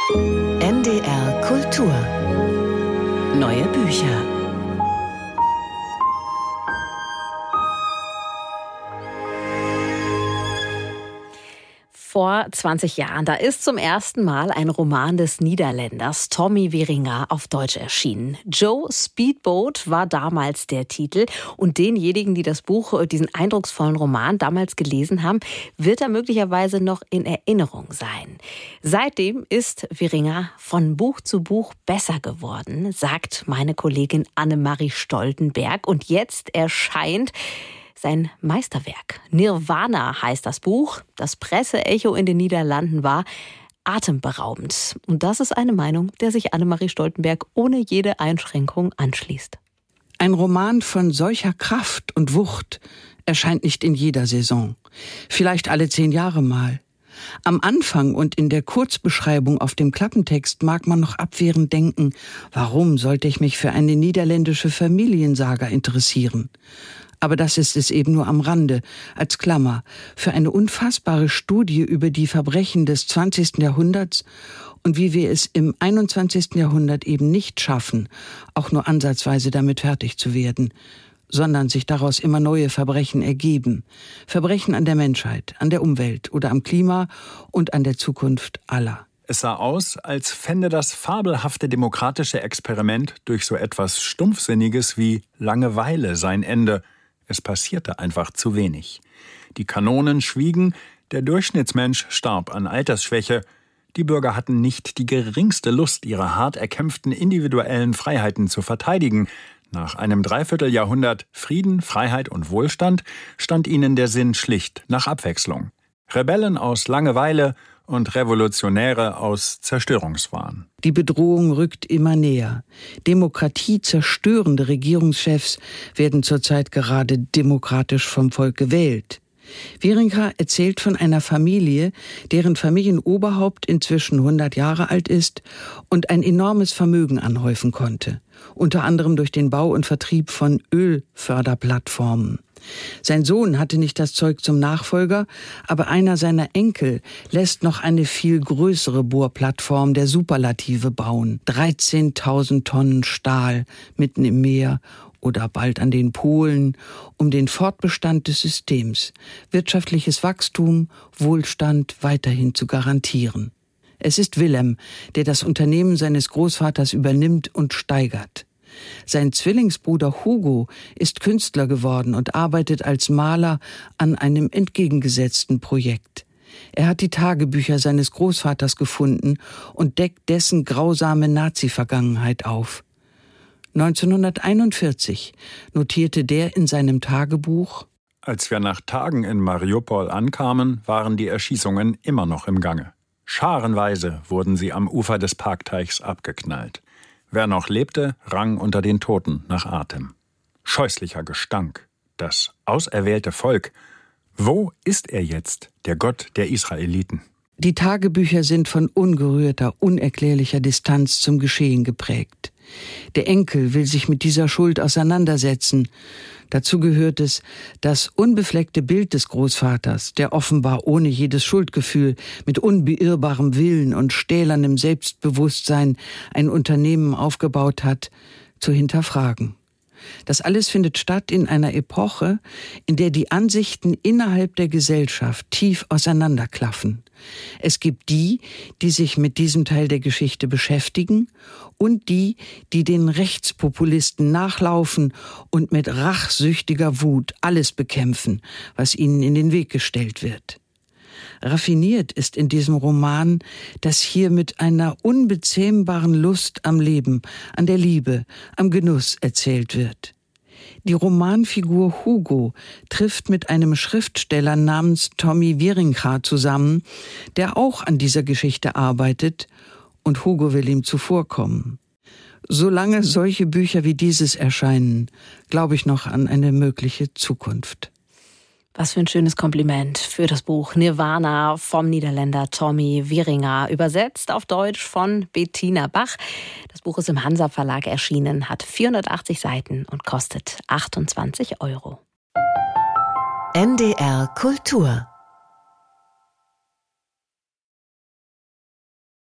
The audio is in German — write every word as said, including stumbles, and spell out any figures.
N D R Kultur. Neue Bücher. Vor zwanzig Jahren, da ist zum ersten Mal ein Roman des Niederländers Tommy Wieringa auf Deutsch erschienen. Joe Speedboat war damals der Titel. Und denjenigen, die das Buch, diesen eindrucksvollen Roman damals gelesen haben, wird er möglicherweise noch in Erinnerung sein. Seitdem ist Wieringa von Buch zu Buch besser geworden, sagt meine Kollegin Annemarie Stoltenberg. Und jetzt erscheint sein Meisterwerk. Nirvana heißt das Buch. Das Presseecho in den Niederlanden war atemberaubend. Und das ist eine Meinung, der sich Annemarie Stoltenberg ohne jede Einschränkung anschließt. Ein Roman von solcher Kraft und Wucht erscheint nicht in jeder Saison. Vielleicht alle zehn Jahre mal. Am Anfang und in der Kurzbeschreibung auf dem Klappentext mag man noch abwehrend denken, warum sollte ich mich für eine niederländische Familiensaga interessieren? Aber das ist es eben nur am Rande, als Klammer, für eine unfassbare Studie über die Verbrechen des zwanzigsten Jahrhunderts und wie wir es im einundzwanzigsten Jahrhundert eben nicht schaffen, auch nur ansatzweise damit fertig zu werden, sondern sich daraus immer neue Verbrechen ergeben. Verbrechen an der Menschheit, an der Umwelt oder am Klima und an der Zukunft aller. Es sah aus, als fände das fabelhafte demokratische Experiment durch so etwas Stumpfsinniges wie Langeweile sein Ende. Es passierte einfach zu wenig. Die Kanonen schwiegen, der Durchschnittsmensch starb an Altersschwäche. Die Bürger hatten nicht die geringste Lust, ihre hart erkämpften individuellen Freiheiten zu verteidigen. Nach einem Dreivierteljahrhundert Frieden, Freiheit und Wohlstand stand ihnen der Sinn schlicht nach Abwechslung. Rebellen aus Langeweile und Revolutionäre aus Zerstörungswahn. Die Bedrohung rückt immer näher. Demokratiezerstörende Regierungschefs werden zurzeit gerade demokratisch vom Volk gewählt. Wieringa erzählt von einer Familie, deren Familienoberhaupt inzwischen hundert Jahre alt ist und ein enormes Vermögen anhäufen konnte. Unter anderem durch den Bau und Vertrieb von Ölförderplattformen. Sein Sohn hatte nicht das Zeug zum Nachfolger, aber einer seiner Enkel lässt noch eine viel größere Bohrplattform der Superlative bauen. dreizehntausend Tonnen Stahl mitten im Meer oder bald an den Polen, um den Fortbestand des Systems, wirtschaftliches Wachstum, Wohlstand weiterhin zu garantieren. Es ist Willem, der das Unternehmen seines Großvaters übernimmt und steigert. Sein Zwillingsbruder Hugo ist Künstler geworden und arbeitet als Maler an einem entgegengesetzten Projekt. Er hat die Tagebücher seines Großvaters gefunden und deckt dessen grausame Nazi-Vergangenheit auf. neunzehnhunderteinundvierzig notierte der in seinem Tagebuch: Als wir nach Tagen in Mariupol ankamen, waren die Erschießungen immer noch im Gange. Scharenweise wurden sie am Ufer des Parkteichs abgeknallt. Wer noch lebte, rang unter den Toten nach Atem. Scheußlicher Gestank. Das auserwählte Volk. Wo ist er jetzt, der Gott der Israeliten? Die Tagebücher sind von ungerührter, unerklärlicher Distanz zum Geschehen geprägt. Der Enkel will sich mit dieser Schuld auseinandersetzen. Dazu gehört es, das unbefleckte Bild des Großvaters, der offenbar ohne jedes Schuldgefühl, mit unbeirrbarem Willen und stählernem Selbstbewusstsein ein Unternehmen aufgebaut hat, zu hinterfragen. Das alles findet statt in einer Epoche, in der die Ansichten innerhalb der Gesellschaft tief auseinanderklaffen. Es gibt die, die sich mit diesem Teil der Geschichte beschäftigen und die, die den Rechtspopulisten nachlaufen und mit rachsüchtiger Wut alles bekämpfen, was ihnen in den Weg gestellt wird. Raffiniert ist in diesem Roman, dass hier mit einer unbezähmbaren Lust am Leben, an der Liebe, am Genuss erzählt wird. Die Romanfigur Hugo trifft mit einem Schriftsteller namens Tommy Wieringa zusammen, der auch an dieser Geschichte arbeitet, und Hugo will ihm zuvorkommen. Solange solche Bücher wie dieses erscheinen, glaube ich noch an eine mögliche Zukunft. Was für ein schönes Kompliment für das Buch Nirvana vom Niederländer Tommy Wieringa, übersetzt auf Deutsch von Bettina Bach. Das Buch ist im Hansa Verlag erschienen, hat vierhundertachtzig Seiten und kostet achtundzwanzig Euro. N D R Kultur